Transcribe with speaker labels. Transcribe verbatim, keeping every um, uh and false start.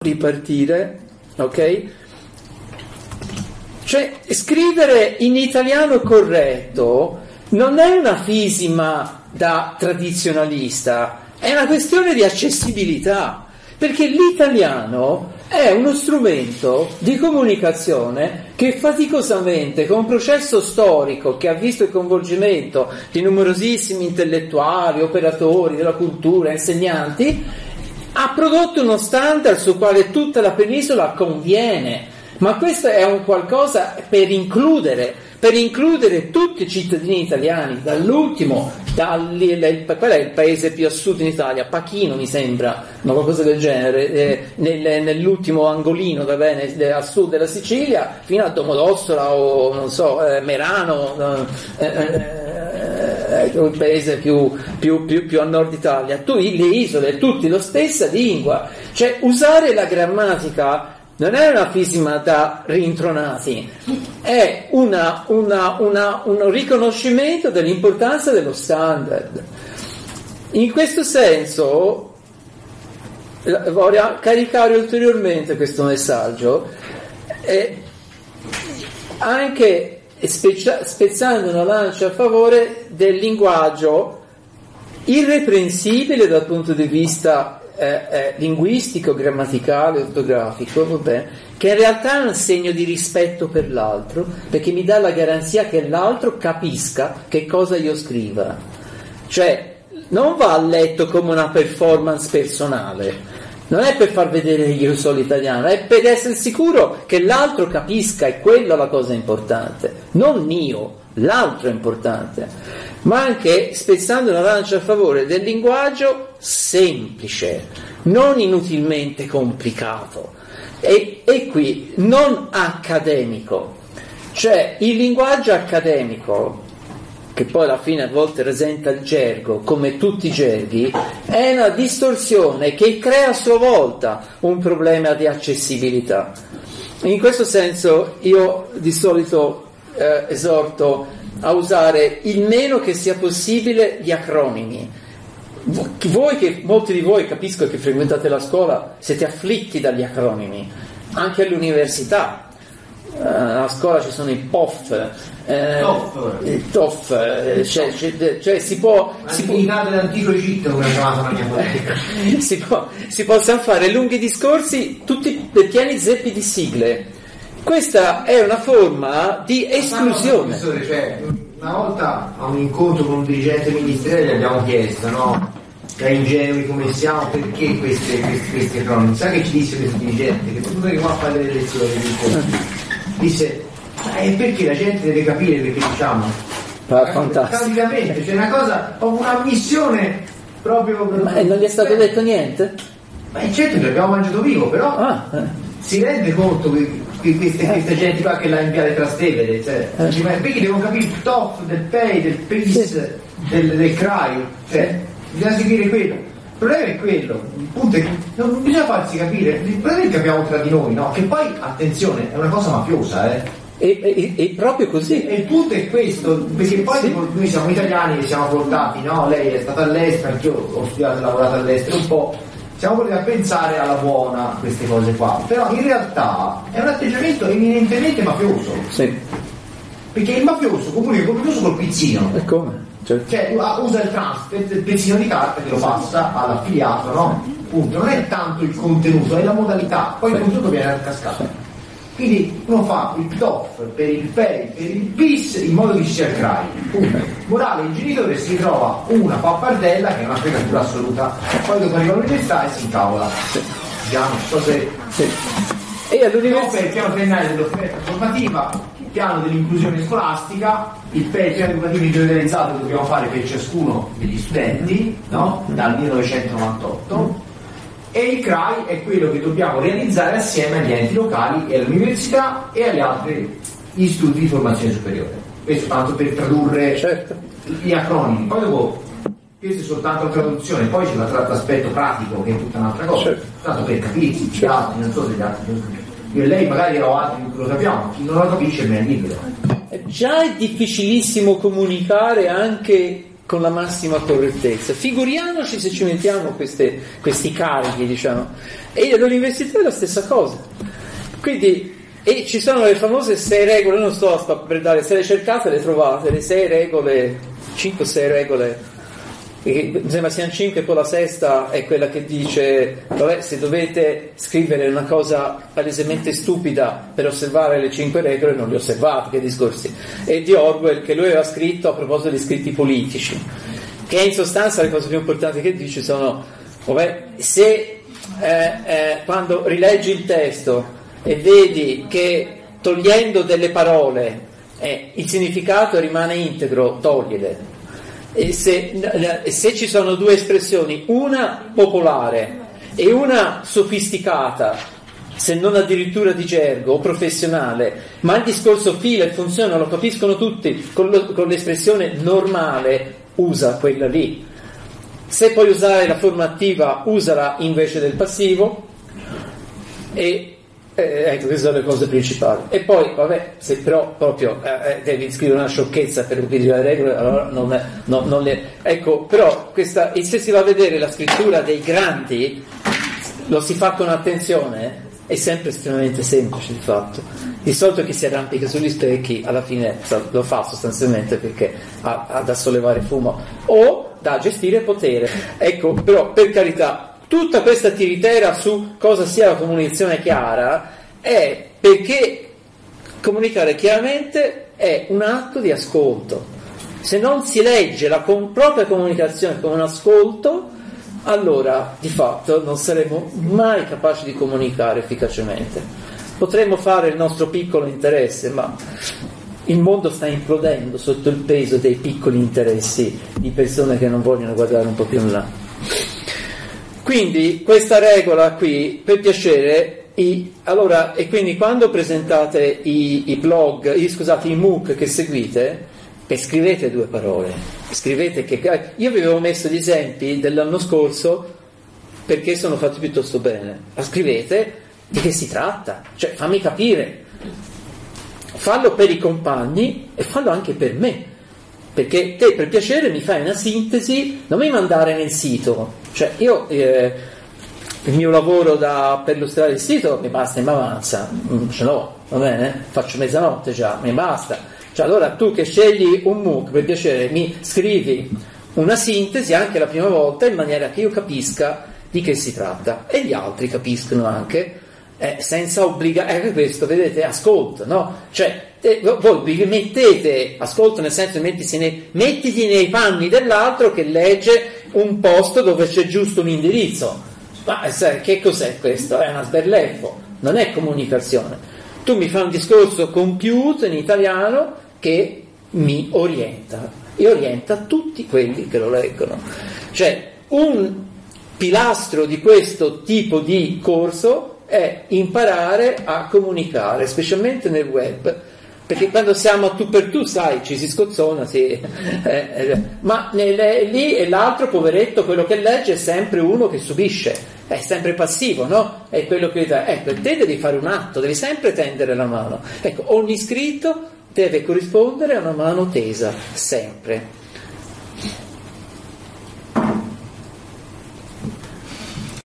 Speaker 1: ripartire, ok? Cioè, scrivere in italiano corretto non è una fisima da tradizionalista, è una questione di accessibilità, perché l'italiano è uno strumento di comunicazione che faticosamente, con un processo storico che ha visto il coinvolgimento di numerosissimi intellettuali, operatori della cultura, insegnanti, ha prodotto uno standard sul quale tutta la penisola conviene. Ma questo è un qualcosa per includere, per includere tutti i cittadini italiani, dall'ultimo, dal, qual è il paese più a sud in Italia? Pachino mi sembra, una qualcosa del genere, eh, nel, nell'ultimo angolino, va bene, a sud della Sicilia, fino a Domodossola o non so, eh, Merano, eh, eh, il paese più, più, più, più a nord Italia. Tu le isole, tutti la stessa lingua, cioè usare la grammatica non è una fisima da rintronati, è una, una, una, un riconoscimento dell'importanza dello standard. In questo senso voglio caricare ulteriormente questo messaggio, eh, anche spezza, spezzando una lancia a favore del linguaggio irreprensibile dal punto di vista Eh, eh, linguistico, grammaticale, ortografico, vabbè, che in realtà è un segno di rispetto per l'altro, perché mi dà la garanzia che l'altro capisca che cosa io scriva. Cioè, non va letto come una performance personale, non è per far vedere che io sono l'italiano, è per essere sicuro che l'altro capisca, e quella è la cosa importante, non io, l'altro è importante. Ma anche spezzando una lancia a favore del linguaggio semplice, non inutilmente complicato, e, e qui non accademico. Cioè il linguaggio accademico, che poi alla fine a volte presenta il gergo come tutti i gerghi, è una distorsione che crea a sua volta un problema di accessibilità. In questo senso io di solito eh, esorto a usare il meno che sia possibile gli acronimi. Voi che, molti di voi capisco che frequentate la scuola, siete afflitti dagli acronimi, anche all'università. Uh, a scuola ci sono i P O F, eh, il T O F, eh, cioè, cioè, cioè si può si può
Speaker 2: dell'antico Egitto, come chiamava la mia politica.
Speaker 1: si, può, si possono fare lunghi discorsi tutti pieni zeppi di sigle. Questa è una forma di esclusione.
Speaker 2: No, cioè, una volta a un incontro con un dirigente ministeriale gli abbiamo chiesto, no? Da ingenui come siamo, perché queste, queste, queste acronimi? Sai che ci disse questo dirigente? Che tu non a fare delle lezioni di incontri. Disse, eh, perché la gente deve capire perché diciamo.
Speaker 1: Fantastico.
Speaker 2: Praticamente, c'è una cosa, un'ammissione proprio.
Speaker 1: Ma non gli è stato detto niente?
Speaker 2: Ma certo che l'abbiamo mangiato vivo, però ah, eh. si rende conto che queste, queste gente qua che l'ha inviato tra stelle, cioè, eh. dice, ma perché devono capire il top del pay, del pace, sì. del, del cry, cioè, bisogna seguire quello. Il problema è quello, il punto è che non bisogna farsi capire, il problema è che abbiamo tra di noi, no? Che poi, attenzione, è una cosa mafiosa, eh.
Speaker 1: E, e, e proprio così.
Speaker 2: E il punto è questo, perché poi sì. noi siamo italiani e siamo portati, no? Lei è stata all'estero, anch'io ho studiato e lavorato all'estero un po'. Siamo portati a pensare alla buona queste cose qua, però in realtà è un atteggiamento eminentemente mafioso.
Speaker 1: Sì.
Speaker 2: Perché il mafioso comunica col mafioso col pizzino.
Speaker 1: E come? Certo.
Speaker 2: Cioè usa il transfer, il pezzino di carta che lo passa all'affiliato, no? Punto. Non è tanto il contenuto, è la modalità, poi sì. il contenuto viene a cascata. Sì. Quindi uno fa il T O F per il pay, per il bis in modo che ci sia il cry. Punto. Morale, il genitore si trova una pappardella che è una fregatura assoluta, poi dopo arriva all'università e si incavola.
Speaker 1: Sì.
Speaker 2: Diciamo, cose.
Speaker 1: Sì. E all'università
Speaker 2: il piano triennale dell'offerta formativa, il piano dell'inclusione scolastica, il piano educativo individualizzato che dobbiamo fare per ciascuno degli studenti, no? Dal millenovecentonovantotto. E il C R A I è quello che dobbiamo realizzare assieme agli enti locali e all'università e agli altri istituti di formazione superiore. Questo tanto per tradurre certo. gli acronimi. Poi dopo, questa è soltanto la traduzione, poi c'è l'altro aspetto pratico che è tutta un'altra cosa. Certo. Tanto per capirsi, gli altri, non so se gli altri. Io e lei magari o altri lo sappiamo, chi non lo capisce è ben libero.
Speaker 1: Già è difficilissimo comunicare anche con la massima correttezza, figuriamoci se ci mettiamo queste, questi carichi, diciamo. E all'università è la stessa cosa. Quindi, e ci sono le famose sei regole, non sto a per dare, se le cercate le trovate, le sei regole, cinque o sei regole, mi sembra siano cinque, poi la sesta è quella che dice, vabbè, se dovete scrivere una cosa palesemente stupida per osservare le cinque regole, non le osservate, che discorsi. E di Orwell, che lui aveva scritto a proposito di scritti politici, che in sostanza le cose più importanti che dice sono, vabbè, se eh, eh, quando rileggi il testo e vedi che togliendo delle parole eh, il significato rimane integro, togliele. E se, se ci sono due espressioni, una popolare e una sofisticata, se non addirittura di gergo o professionale, ma il discorso fila e funziona, lo capiscono tutti, con, lo, con l'espressione normale, usa quella lì. Se puoi usare la forma attiva, usala invece del passivo. E Eh, ecco, queste sono le cose principali. E poi, vabbè, se però proprio eh, devi scrivere una sciocchezza per obbedire alle regole, allora non, è, no, non le. Ecco, però, questa, se si va a vedere la scrittura dei grandi, lo si fa con attenzione, è sempre estremamente semplice di fatto. Di solito chi si arrampica sugli specchi, alla fine lo fa sostanzialmente perché ha, ha da sollevare fumo o da gestire potere. Ecco, però, per carità. Tutta questa tiritera su cosa sia la comunicazione chiara è perché comunicare chiaramente è un atto di ascolto. Se non si legge la com- propria comunicazione come un ascolto, allora di fatto non saremo mai capaci di comunicare efficacemente. Potremmo fare il nostro piccolo interesse, ma il mondo sta implodendo sotto il peso dei piccoli interessi di persone che non vogliono guardare un po' più in là. Quindi questa regola qui, per piacere, i, allora, e quindi quando presentate i, i blog, i, scusate, i MOOC che seguite, e scrivete due parole, scrivete che io vi avevo messo gli esempi dell'anno scorso perché sono fatti piuttosto bene, ma scrivete di che si tratta, cioè fammi capire, fallo per i compagni e fallo anche per me. Perché te per piacere mi fai una sintesi, non mi mandare nel sito, cioè io eh, il mio lavoro da, per illustrare il sito mi basta e mi avanza, mm, ce l'ho, va bene? Faccio mezzanotte già, mi basta. Cioè allora tu che scegli un MOOC, per piacere mi scrivi una sintesi anche la prima volta in maniera che io capisca di che si tratta e gli altri capiscono anche. Eh, senza obbligare, eh, questo vedete, ascolto, no? Cioè eh, voi vi mettete, ascolto nel senso mettiti nei, mettiti nei panni dell'altro che legge un posto dove c'è giusto un indirizzo, ma sai, che cos'è questo? È una sberleffo, non è comunicazione. Tu mi fai un discorso compiuto in italiano che mi orienta e orienta tutti quelli che lo leggono. Cioè un pilastro di questo tipo di corso è imparare a comunicare, specialmente nel web, perché quando siamo a tu per tu, sai, ci si scozzona, si, eh, eh, ma nelle, lì e l'altro poveretto, quello che legge è sempre uno che subisce, è sempre passivo, no? È quello che ecco, te devi fare un atto, devi sempre tendere la mano. Ecco, ogni scritto deve corrispondere a una mano tesa, sempre.